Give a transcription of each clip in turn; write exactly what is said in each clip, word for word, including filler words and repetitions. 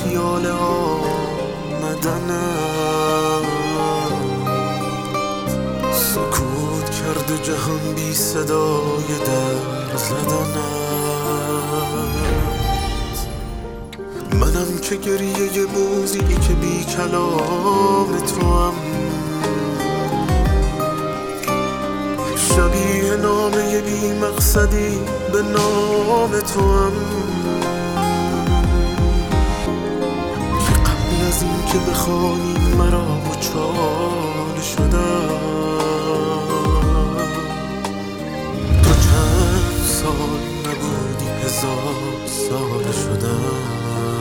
خیال آمدنم، سکوت کرده جهان بی صدای در زدنم. منم که گریه ی موزی که بی کلام توام، شبیه نامه بی مقصدی به نام توام، که قبل از این که بخوانی مرا مچال شدم. تو چند سال نبودی هزار سال شدم.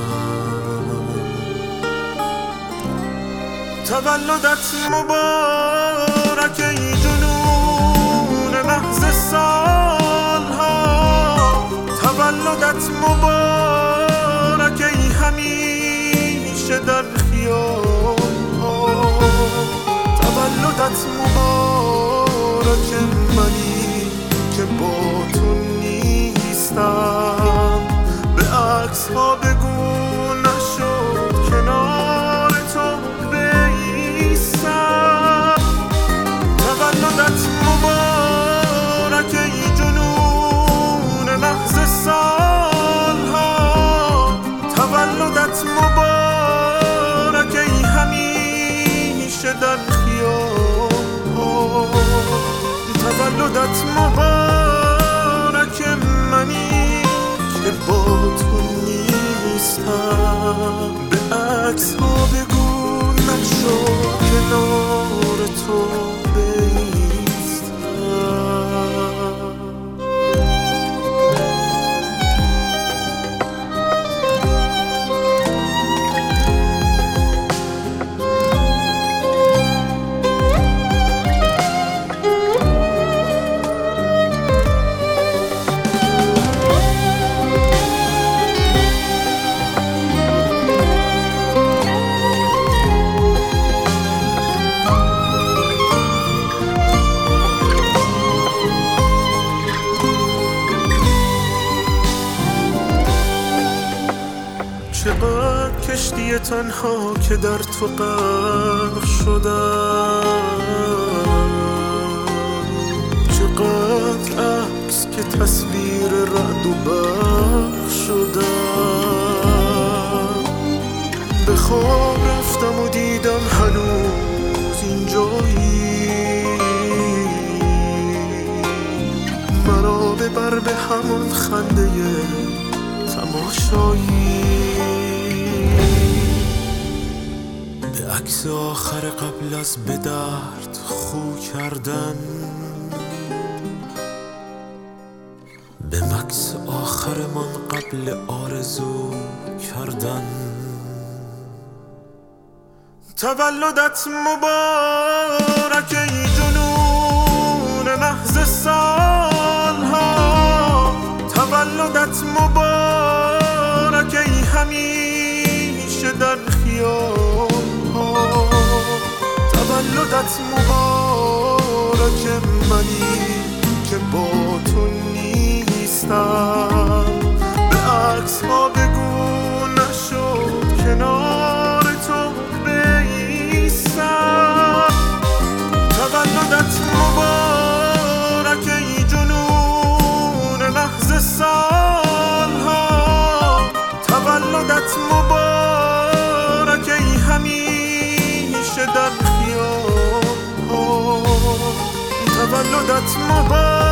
تولدت مبارک ای جنون محض سالها، تولدت مبارک ای همیشه در خیالها، تولدت مبارک منی که با تو نیستم. به عکس ها بگو نشد کنار تو بیستم. تولدت مبارک ای جنون محض سالها، تولدت مبارک ای همیشه در خیالها، تولدت مبارک منی که با تو نیستم. به عکس ها بگو نشد کنار تو چقدر کشتی تنها که در تو غرق شدم، چقدر عکس که تصویر رعد و برق شدم. به خواب رفتم و دیدم هنوز اینجایی، مرا ببر به همان خنده تماشایی. به عکس آخر قبل از به درد خو کردن، به مکس آخر من قبل آرزو کردن. تولدت مبارک ای جنون محض سالها، تولدت مبارک ای همیشه در خیالها، تولدت مبارک منی که با تو نیستم. به عکس ها بگو نشد کنار تو بیستم. تولدت مبارک ای جنون محض سالها، تولدت مبارک ای همیشه در خیالها، تولدت مبارک